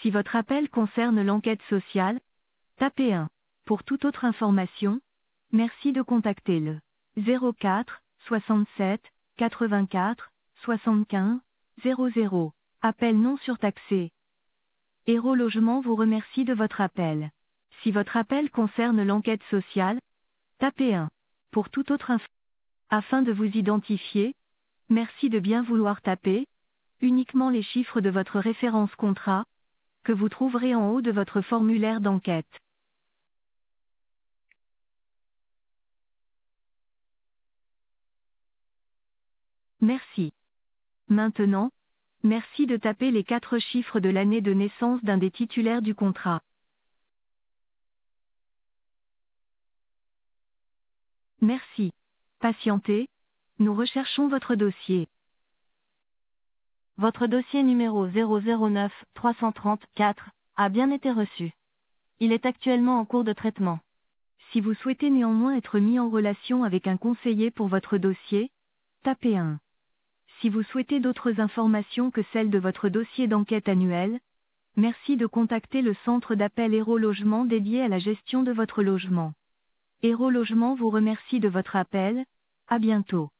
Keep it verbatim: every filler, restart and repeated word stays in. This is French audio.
Si votre appel concerne l'enquête sociale, tapez un. Pour toute autre information, merci de contacter le zéro quatre, soixante-sept, quatre-vingt-quatre, soixante-quinze, zéro zéro. Appel non surtaxé. Héros Logement vous remercie de votre appel. Si votre appel concerne l'enquête sociale, tapez un. Pour toute autre info. Afin de vous identifier, merci de bien vouloir taper uniquement les chiffres de votre référence contrat, que vous trouverez en haut de votre formulaire d'enquête. Merci. Maintenant, merci de taper les quatre chiffres de l'année de naissance d'un des titulaires du contrat. Merci. Patientez, nous recherchons votre dossier. Votre dossier numéro zéro zéro neuf trois cent trente-quatre a bien été reçu. Il est actuellement en cours de traitement. Si vous souhaitez néanmoins être mis en relation avec un conseiller pour votre dossier, tapez un. Si vous souhaitez d'autres informations que celles de votre dossier d'enquête annuel, merci de contacter le centre d'appel Héros Logement dédié à la gestion de votre logement. Héros Logement vous remercie de votre appel, à bientôt.